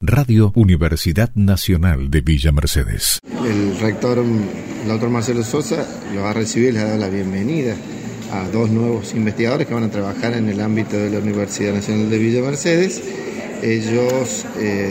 Radio Universidad Nacional de Villa Mercedes. El rector, el doctor Marcelo Sosa, los ha recibido y les ha dado la bienvenida a dos nuevos investigadores que van a trabajar en el ámbito de la Universidad Nacional de Villa Mercedes. Ellos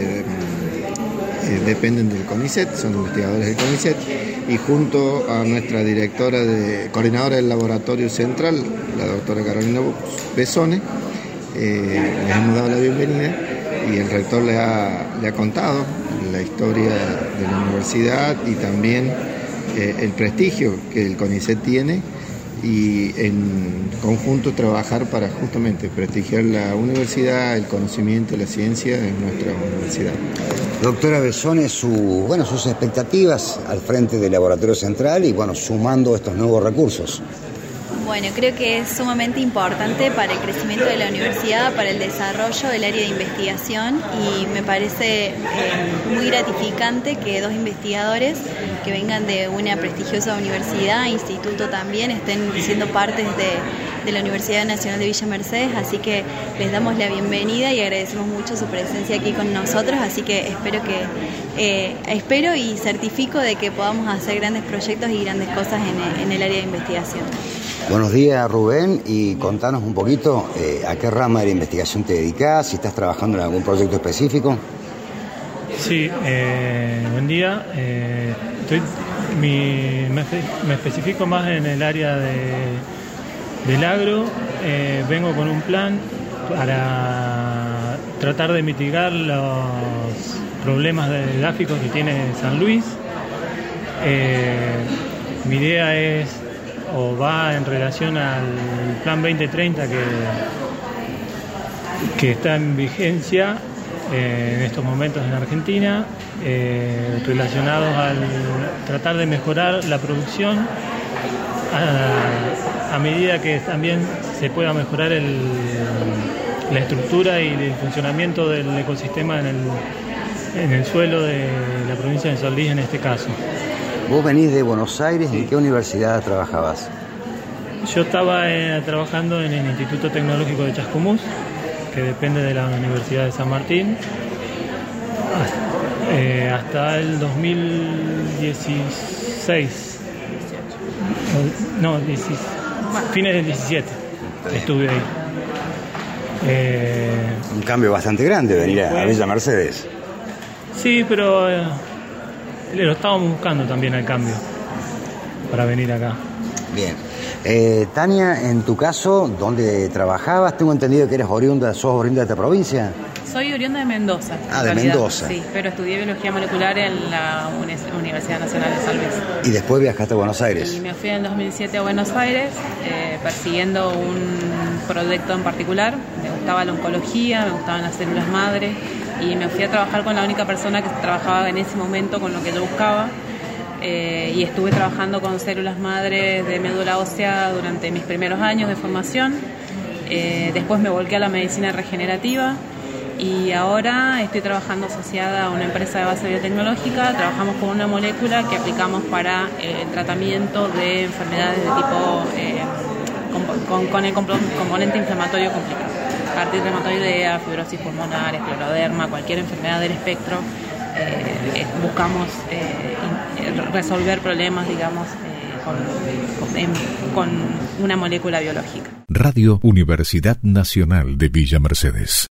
dependen del CONICET, son investigadores del CONICET, y junto a nuestra coordinadora del laboratorio central, la doctora Carolina Besone, les hemos dado la bienvenida y el rector le ha contado la historia de la universidad y también el prestigio que el CONICET tiene, y en conjunto trabajar para justamente prestigiar la universidad, el conocimiento, la ciencia en nuestra universidad. Doctora Besone, sus expectativas al frente del laboratorio central y sumando estos nuevos recursos. Bueno, creo que es sumamente importante para el crecimiento de la universidad, para el desarrollo del área de investigación, y me parece muy gratificante que dos investigadores que vengan de una prestigiosa universidad, instituto también, estén siendo partes de la Universidad Nacional de Villa Mercedes, así que les damos la bienvenida y agradecemos mucho su presencia aquí con nosotros, así que espero y certifico de que podamos hacer grandes proyectos y grandes cosas en el área de investigación. Buenos días, Rubén, y contanos un poquito a qué rama de la investigación te dedicás, si estás trabajando en algún proyecto específico. Sí, buen día. Me especifico más en el área del agro. Vengo con un plan para tratar de mitigar los problemas demográficos que tiene San Luis. Mi idea va en relación al Plan 2030 que está en vigencia en estos momentos en Argentina, relacionados al tratar de mejorar la producción a medida que también se pueda mejorar la estructura y el funcionamiento del ecosistema en el suelo de la provincia de San Luis en este caso. Vos venís de Buenos Aires, ¿en qué universidad trabajabas? Yo estaba trabajando en el Instituto Tecnológico de Chascomús, que depende de la Universidad de San Martín, hasta el 2016. No, fines del 17 estuve ahí. Un cambio bastante grande venir a Villa Mercedes. Sí, pero lo estábamos buscando también el cambio para venir acá. Bien. Tania, en tu caso, ¿dónde trabajabas? Tengo entendido que sos oriunda de esta provincia. Soy oriunda de Mendoza. De Mendoza. Sí, pero estudié biología molecular en la Universidad Nacional de San Luis. ¿Y después viajaste a Buenos Aires? Y me fui en el 2007 a Buenos Aires, persiguiendo un proyecto en particular. Me gustaba la oncología, me gustaban las células madre, y me fui a trabajar con la única persona que trabajaba en ese momento con lo que yo buscaba. Y estuve trabajando con células madre de médula ósea durante mis primeros años de formación. Después me volqué a la medicina regenerativa y ahora estoy trabajando asociada a una empresa de base biotecnológica. Trabajamos con una molécula que aplicamos para el tratamiento de enfermedades de tipo con el componente inflamatorio complicado: artritis reumatoidea, fibrosis pulmonar, escleroderma, cualquier enfermedad del espectro. Buscamos resolver problemas, digamos, con una molécula biológica. Radio Universidad Nacional de Villa Mercedes.